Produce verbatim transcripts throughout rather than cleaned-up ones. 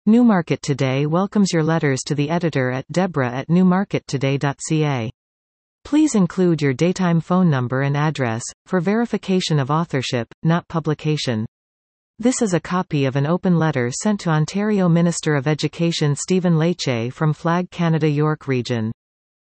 Newmarket Today welcomes your letters to the editor at Deborah at newmarket today dot c a. Please include your daytime phone number and address, for verification of authorship, not publication. This is a copy of an open letter sent to Ontario Minister of Education Stephen Lecce from Flag Canada York Region.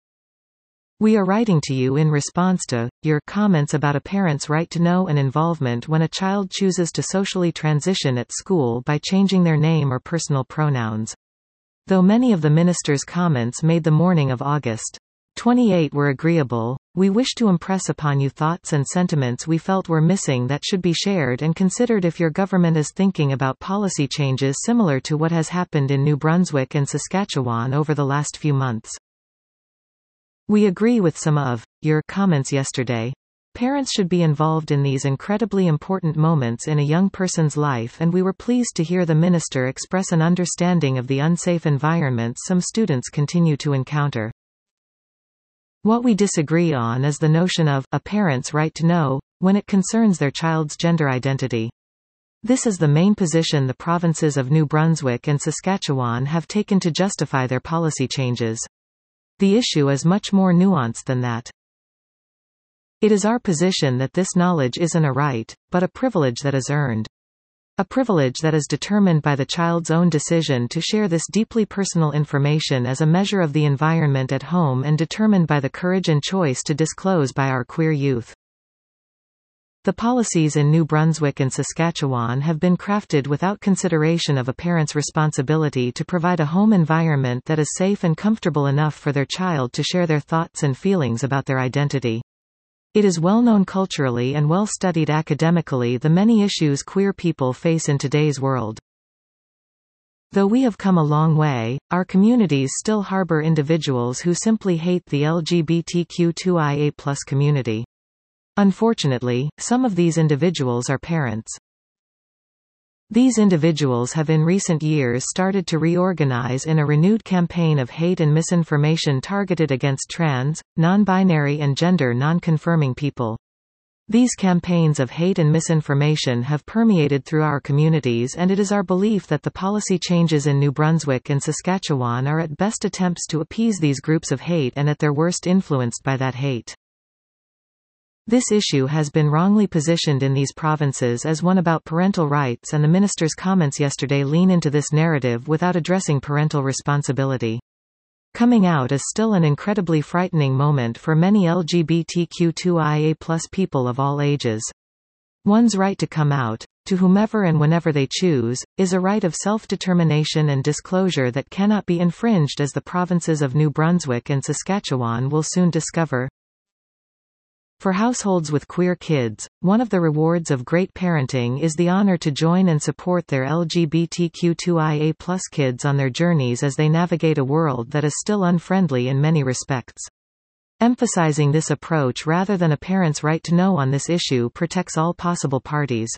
We are writing to you in response to your comments about a parent's right to know and involvement when a child chooses to socially transition at school by changing their name or personal pronouns. Though many of the minister's comments made the morning of August twenty-eighth were agreeable, we wish to impress upon you thoughts and sentiments we felt were missing that should be shared and considered if your government is thinking about policy changes similar to what has happened in New Brunswick and Saskatchewan over the last few months. We agree with some of your comments yesterday. Parents should be involved in these incredibly important moments in a young person's life, and we were pleased to hear the minister express an understanding of the unsafe environments some students continue to encounter. What we disagree on is the notion of a parent's right to know when it concerns their child's gender identity. This is the main position the provinces of New Brunswick and Saskatchewan have taken to justify their policy changes. The issue is much more nuanced than that. It is our position that this knowledge isn't a right, but a privilege that is earned. A privilege that is determined by the child's own decision to share this deeply personal information as a measure of the environment at home and determined by the courage and choice to disclose by our queer youth. The policies in New Brunswick and Saskatchewan have been crafted without consideration of a parent's responsibility to provide a home environment that is safe and comfortable enough for their child to share their thoughts and feelings about their identity. It is well known culturally and well studied academically the many issues queer people face in today's world. Though we have come a long way, our communities still harbor individuals who simply hate the L G B T Q two I A plus community. Unfortunately, some of these individuals are parents. These individuals have in recent years started to reorganize in a renewed campaign of hate and misinformation targeted against trans, non-binary and gender non-confirming people. These campaigns of hate and misinformation have permeated through our communities, and it is our belief that the policy changes in New Brunswick and Saskatchewan are at best attempts to appease these groups of hate and at their worst influenced by that hate. This issue has been wrongly positioned in these provinces as one about parental rights, and the minister's comments yesterday lean into this narrative without addressing parental responsibility. Coming out is still an incredibly frightening moment for many L G B T Q two I A plus people of all ages. One's right to come out, to whomever and whenever they choose, is a right of self-determination and disclosure that cannot be infringed, as the provinces of New Brunswick and Saskatchewan will soon discover. For households with queer kids, one of the rewards of great parenting is the honor to join and support their L G B T Q two I A plus kids on their journeys as they navigate a world that is still unfriendly in many respects. Emphasizing this approach rather than a parent's right to know on this issue protects all possible parties.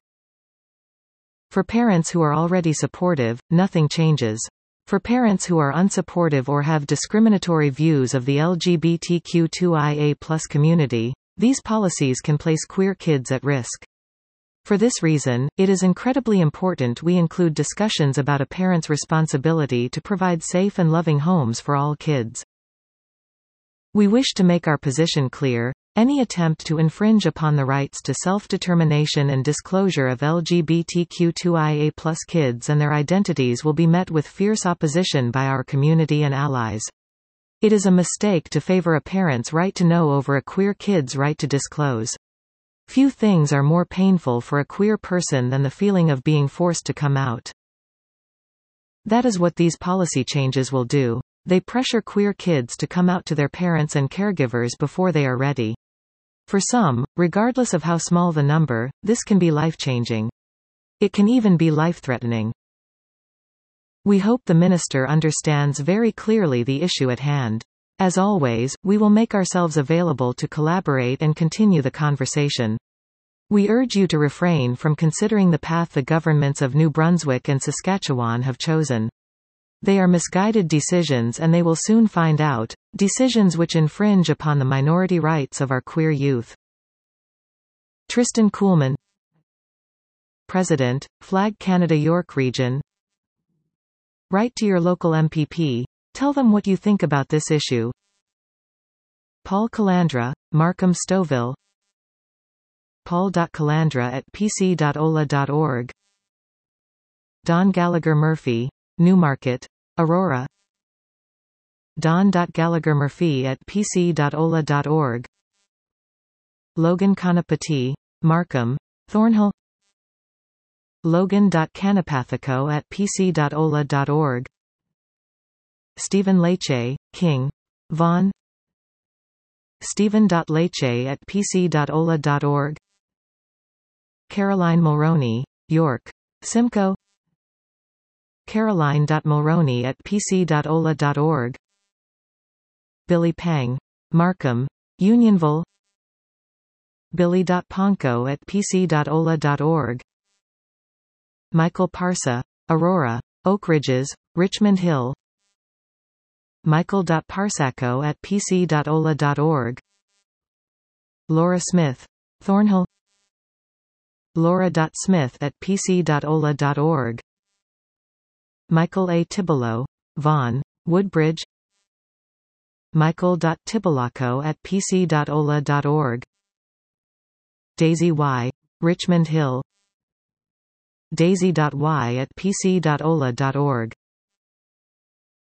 For parents who are already supportive, nothing changes. For parents who are unsupportive or have discriminatory views of the L G B T Q two I A plus community, these policies can place queer kids at risk. For this reason, it is incredibly important we include discussions about a parent's responsibility to provide safe and loving homes for all kids. We wish to make our position clear. Any attempt to infringe upon the rights to self-determination and disclosure of L G B T Q two I A plus kids and their identities will be met with fierce opposition by our community and allies. It is a mistake to favor a parent's right to know over a queer kid's right to disclose. Few things are more painful for a queer person than the feeling of being forced to come out. That is what these policy changes will do. They pressure queer kids to come out to their parents and caregivers before they are ready. For some, regardless of how small the number, this can be life-changing. It can even be life-threatening. We hope the minister understands very clearly the issue at hand. As always, we will make ourselves available to collaborate and continue the conversation. We urge you to refrain from considering the path the governments of New Brunswick and Saskatchewan have chosen. They are misguided decisions, and they will soon find out, decisions which infringe upon the minority rights of our queer youth. Tristan Kuhlman, President, Flag Canada York Region. Write to your local M P P. Tell them what you think about this issue. Paul Calandra, Markham Stouffville. paul dot calandra at p c dot o l a dot org. Don Gallagher Murphy, Newmarket, Aurora. don dot gallagher murphy at p c dot o l a dot org. Logan Kanapati, Markham, Thornhill. logan dot kanapathico at p c dot o l a dot org. Stephen Leche, King, Vaughan. stephen dot leche at p c dot o l a dot org. Caroline Mulroney, York, Simcoe. caroline dot mulroney at p c dot o l a dot org. Billy Pang, Markham, Unionville. billy dot ponko at p c dot o l a dot org. Michael Parsa, Aurora, Oak Ridges, Richmond Hill. michael dot parsaco at p c dot o l a dot org. Laura Smith, Thornhill. laura dot smith at p c dot o l a dot org. Michael A. Tibelow, Vaughan, Woodbridge. michael dot tibolaco at p c dot o l a dot org. Daisy Y, Richmond Hill. daisy dot y at p c dot o l a dot org.